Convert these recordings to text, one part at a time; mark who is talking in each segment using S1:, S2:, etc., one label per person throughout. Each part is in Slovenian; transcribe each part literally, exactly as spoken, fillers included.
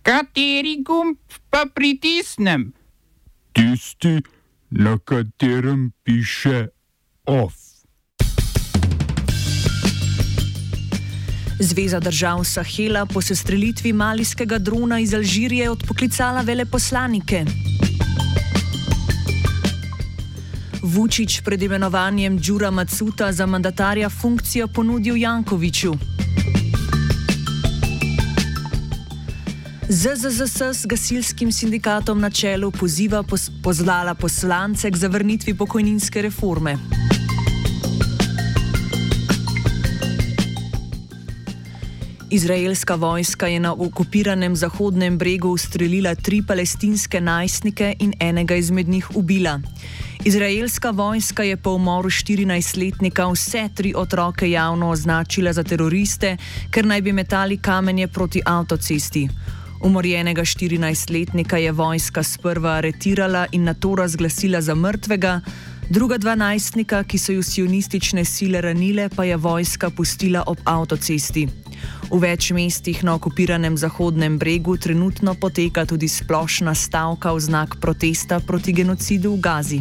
S1: Kateri gumb pa pritisnem?
S2: Tisti, na katerem piše OF.
S3: Zveza držav Sahela po sestrelitvi malijskega drona iz Alžirije odpoklicala veleposlanike. Vučić pred imenovanjem Đura Macuta za mandatarja funkcijo ponudil Jankoviću. Z Z Z S s gasilskim sindikatom na čelu poziva pos pozvala poslance k zavrnitvi pokojninske reforme. Izraelska vojska je na okupiranem Zahodnem bregu ustrelila tri palestinske najstnike in enega izmed njih ubila. Izraelska vojska je po umoru štirinajstletnika vse tri otroke javno označila za teroriste, ker naj bi metali kamenje proti avtocesti. Umorjenega štirinajstletnika je vojska sprva aretirala in nato razglasila za mrtvega, druga dva najstnika, ki so ju sionistične sile ranile, pa je vojska pustila ob avtocesti. V več mestih na okupiranem Zahodnem bregu trenutno poteka tudi splošna stavka v znak protesta proti genocidu v Gazi.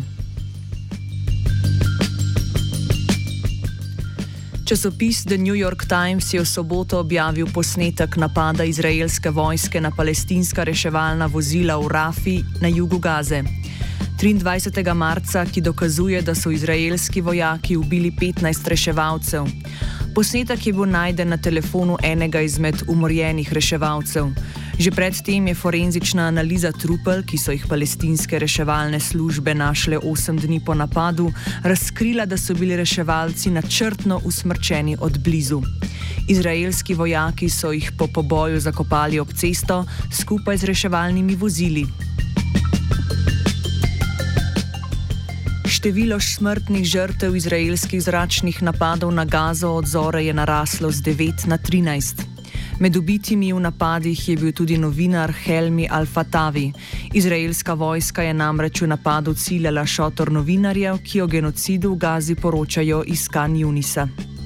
S3: Časopis The New York Times je v soboto objavil posnetek napada izraelske vojske na palestinska reševalna vozila v Rafi na jugu Gaze. triindvajsetega marca, ki dokazuje, da so izraelski vojaki ubili petnajst reševalcev. Posnetek je bil najden na telefonu enega izmed umorjenih reševalcev. Že predtem je forenzična analiza trupel, ki so jih palestinske reševalne službe našle osem dni po napadu, razkrila, da so bili reševalci načrtno usmrčeni od blizu. Izraelski vojaki so jih po poboju zakopali ob cesto skupaj z reševalnimi vozili. Število smrtnih žrtev izraelskih zračnih napadov na Gazo od zore je naraslo z devet na trinajst. Med ubitimi v napadih je bil tudi novinar Helmi Al-Fatavi. Izraelska vojska je namreč v napadu ciljala šotor novinarjev, ki o genocidu v Gazi poročajo iz Khan Junisa.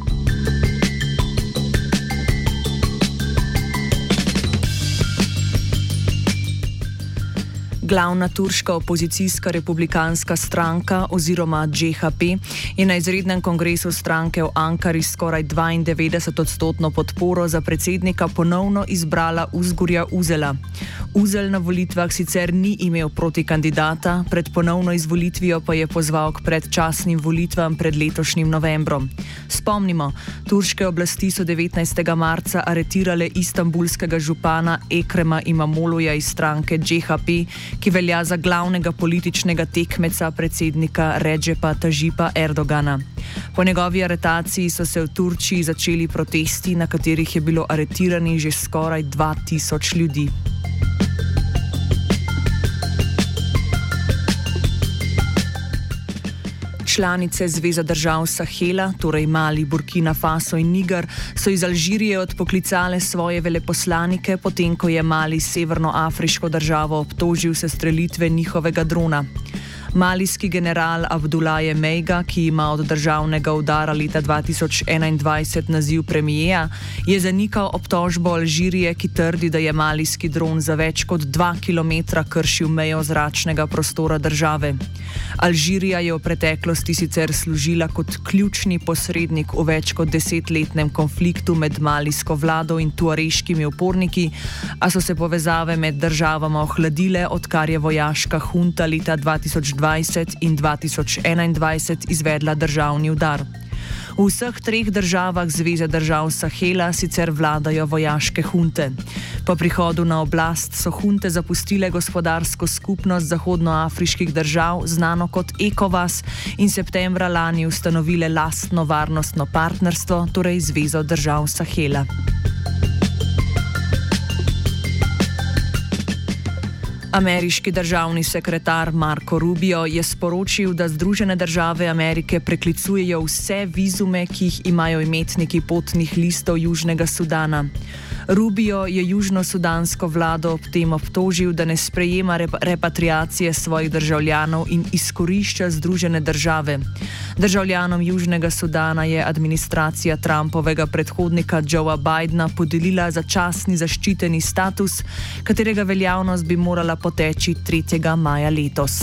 S3: Glavna turška opozicijska republikanska stranka oziroma Dž H P je na izrednem kongresu stranke v Ankari skoraj dvaindevetdeset odstotno podporo za predsednika ponovno izbrala Uzgurja Uzela. Uzel na volitvah sicer ni imel protikandidata, pred ponovno izvolitvijo pa je pozval k predčasnim volitvam pred letošnjim novembrom. Spomnimo, turške oblasti so devetnajstega marca aretirale istanbulskega župana Ekrema Imamogluja iz stranke Dž H P, ki velja za glavnega političnega tekmeca predsednika Redžepa Tajipa Erdogana. Po njegovi aretaciji so se v Turčiji začeli protesti, na katerih je bilo aretiranih že skoraj dva tisoč ljudi. Članice Zveze držav Sahela, torej Mali, Burkina Faso in Niger, so iz Alžirije odpoklicale svoje veleposlanike, potem ko je Mali severnoafriško državo obtožil sestrelitve njihovega drona. Malijski general Abdoulaye Meiga, ki ima od državnega udara leta dva tisoč enaindvajset naziv premijeja, je zanikal obtožbo Alžirije, ki trdi, da je malijski dron za več kot dva kilometra kršil mejo zračnega prostora države. Alžirija je v preteklosti sicer služila kot ključni posrednik v več kot desetletnem konfliktu med malijsko vlado in tuareškimi uporniki, a so se povezave med državama ohladile, odkar je vojaška hunta leta dva tisoč dvajset in dva tisoč enaindvajset izvedla državni udar. V vseh treh državah Zveze držav Sahela sicer vladajo vojaške hunte. Po prihodu na oblast so hunte zapustile gospodarsko skupnost zahodnoafriških držav, znano kot ECOWAS, in septembra lani ustanovile lastno varnostno partnerstvo, torej Zvezo držav Sahela. Ameriški državni sekretar Marco Rubio je sporočil, da Združene države Amerike preklicujejo vse vizume, ki jih imajo imetniki potnih listov Južnega Sudana. Rubio je južno-sudansko vlado ob tem obtožil, da ne sprejema rep repatriacije svojih državljanov in izkorišča Združene države. Državljanom Južnega Sudana je administracija Trumpovega predhodnika Joea Bidena podelila začasni zaščiteni status, katerega veljavnost bi morala poteči tretjega maja letos.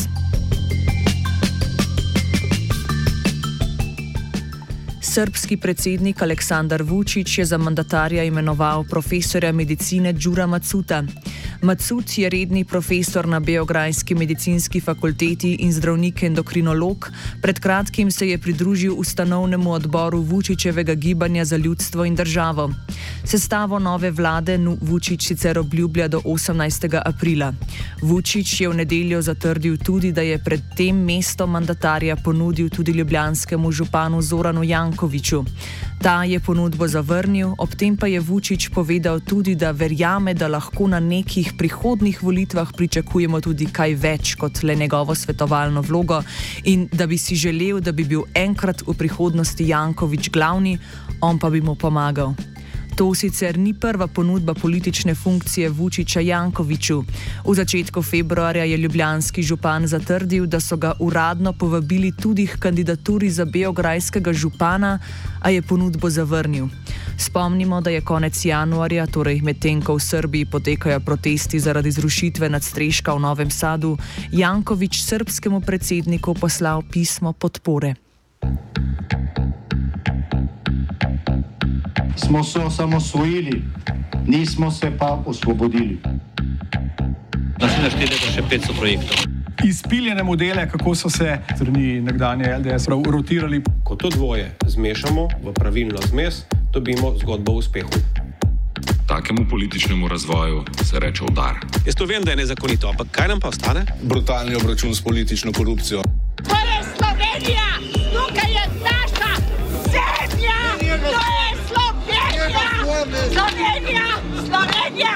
S3: Srbski predsednik Aleksandar Vučić je za mandatarja imenoval profesorja medicine Đura Macuta. Macut je redni profesor na Beograjski medicinski fakulteti in zdravnik endokrinolog. Pred kratkim se je pridružil ustanovnemu odboru Vučićevega gibanja za ljudstvo in državo. Sestavo nove vlade Vučić sicer obljublja do osemnajstega aprila. Vučić je v nedeljo zatrdil tudi, da je pred tem mesto mandatarja ponudil tudi ljubljanskemu županu Zoranu Jankoviću. Ta je ponudbo zavrnil, ob tem pa je Vučić povedal tudi, da verjame, da lahko na nekih prihodnih volitvah pričakujemo tudi kaj več kot le njegovo svetovalno vlogo in da bi si želel, da bi bil enkrat v prihodnosti Janković glavni, on pa bi mu pomagal. To sicer ni prva ponudba politične funkcije Vučića Jankoviću. V začetku februarja je ljubljanski župan zatrdil, da so ga uradno povabili tudi k kandidaturi za beograjskega župana, a je ponudbo zavrnil. Spomnimo, da je konec januarja, torej medtem ko v Srbiji potekajo protesti zaradi zrušitve nadstreška v Novem Sadu, Janković srbskemu predsedniku poslal pismo podpore.
S4: Smo se osamosvojili, nismo se pa osvobodili.
S5: Naslednje štiri leta še petsto projektov.
S6: Izpiljene modele, kako so se strani nekdanje L D S rotirali.
S7: Ko to dvoje zmešamo v pravilno zmes, dobimo zgodbo o uspehu.
S8: Takemu političnemu razvoju se reče udar.
S5: Jaz to vem, da je nezakonito, ampak kaj nam pa ostane?
S9: Brutalni obračun s politično korupcijo.
S10: To je Slovenija! Tukaj je naša zemlja! To je Slovenija! Slovenija! Slovenija!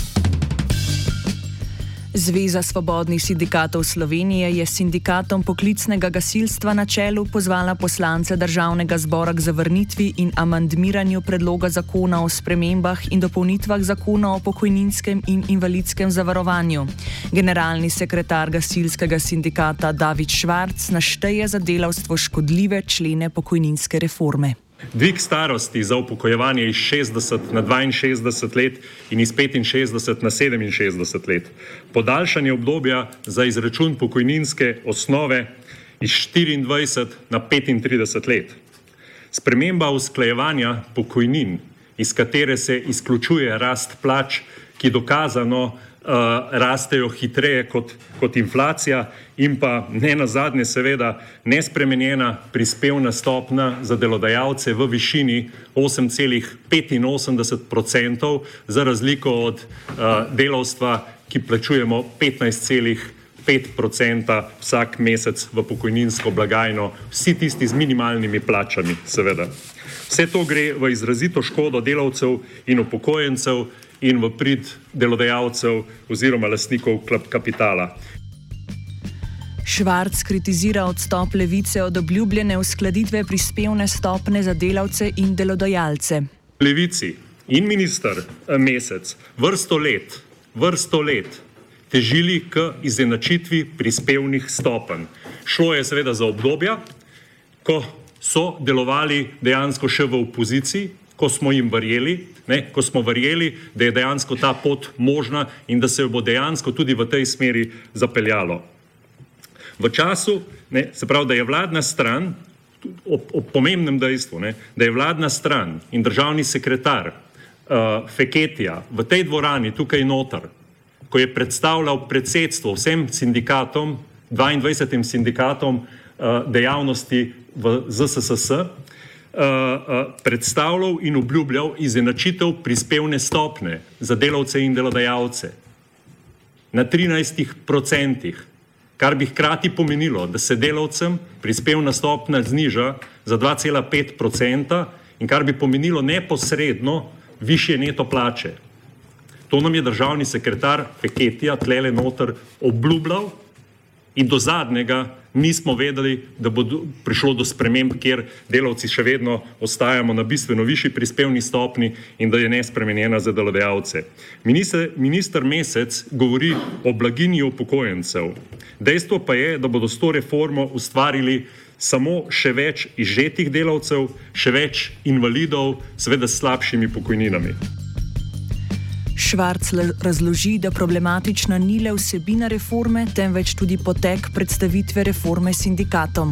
S3: Zveza svobodnih sindikatov Slovenije je sindikatom poklicnega gasilstva na čelu pozvala poslance Državnega zbora k zavrnitvi in amandmiranju predloga zakona o spremembah in dopolnitvah zakona o pokojninskem in invalidskem zavarovanju. Generalni sekretar gasilskega sindikata David Švarc našteje za delavstvo škodljive člene pokojninske reforme.
S11: Dvig starosti za upokojevanje iz šestdeset na dvainšestdeset let in iz petinšestdeset na sedeminšestdeset let. Podaljšanje obdobja za izračun pokojninske osnove iz štiriindvajset na petintrideset let. Sprememba usklajevanja pokojnin, iz katere se izključuje rast plač, ki dokazano Uh, rastejo hitreje kot, kot inflacija in pa ne nazadnje seveda nespremenjena prispevna stopnja za delodajalce v višini osem celih petinosemdeset odstotkov za razliko od uh, delavstva, ki plačujemo petnajst celih pet odstotkov vsak mesec v pokojninsko blagajno, vsi tisti z minimalnimi plačami seveda. Vse to gre v izrazito škodo delavcev in upokojencev in v prid delodajalcev oziroma lastnikov kapitala.
S3: Švarc kritizira odstop Levice od obljubljene uskladitve prispevne stopne za delavce in delodajalce.
S11: Levici in minister Mesec vrsto let, vrsto let težili k izenačitvi prispevnih stopenj. Šlo je seveda za obdobja, ko so delovali dejansko še v opoziciji, ko smo jim verjeli, ne, ko smo verjeli, da je dejansko ta pot možna in da se jo bo dejansko tudi v tej smeri zapeljalo. V času, ne, se pravi, da je vladna stran, ob, ob pomembnem dejstvu, ne, da je vladna stran in državni sekretar uh, Feketija v tej dvorani tukaj noter, ko je predstavljal predsedstvo vsem sindikatom, dvaindvajsetim sindikatom uh, dejavnosti v Z S S S, Uh, uh, predstavljal in obljubljal izenačitev prispevne stopne za delavce in delodajalce na trinajstih procentih, kar bi hkrati pomenilo, da se delavcem prispevna stopna zniža za dva cela pet odstotka in kar bi pomenilo neposredno višje neto plače. To nam je državni sekretar Feketija tlele noter obljubljal in do zadnjega nismo vedeli, da bo prišlo do sprememb, kjer delavci še vedno ostajamo na bistveno višji prispevni stopni in da je nespremenjena za delodajalce. Minister, minister Mesec govori o blaginji upokojencev. Dejstvo pa je, da bodo s to reformo ustvarili samo še več izžetih delavcev, še več invalidov, seveda s slabšimi pokojninami.
S3: Švarc razloži, da problematična ni le vsebina reforme, temveč tudi potek predstavitve reforme sindikatom.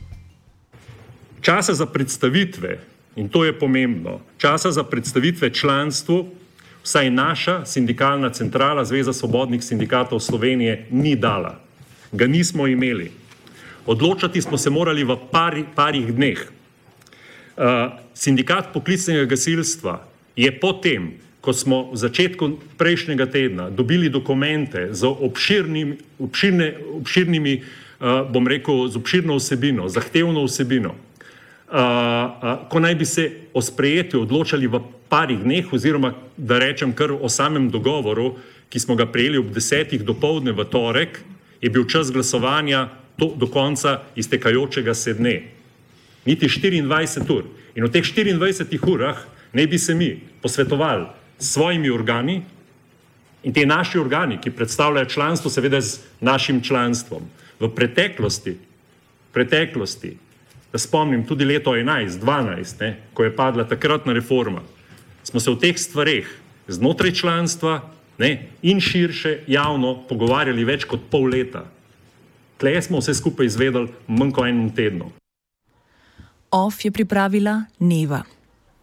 S11: Časa za predstavitve, in to je pomembno, časa za predstavitve članstvu, vsaj naša sindikalna centrala Zveza svobodnih sindikatov Slovenije ni dala. Ga nismo imeli. Odločati smo se morali v pari, parih dneh. Uh, sindikat poklicnega gasilstva je potem, ko smo v začetku prejšnjega tedna dobili dokumente z obširnim, obširne, obširnimi, uh, bom rekel, z obširno vsebino, zahtevno vsebino, uh, uh, ko naj bi se o sprejetju odločali v parih dneh, oziroma da rečem kar o samem dogovoru, ki smo ga prejeli ob desetih dopoldne v torek, je bil čas glasovanja to, do konca iztekajočega se dne. Niti štiriindvajset ur. In v teh štiriindvajsetih urah ne bi se mi posvetovali s svojimi organi in te naši organi, ki predstavljajo članstvo, seveda z našim članstvom. V preteklosti, preteklosti, da spomnim tudi leto enajst, dvanajst, ne, ko je padla takratna reforma, smo se v teh stvareh znotraj članstva, ne, in širše javno pogovarjali več kot pol leta. Tle smo vse skupaj izvedeli manj kot enem tednu.
S3: Off je pripravila Neva.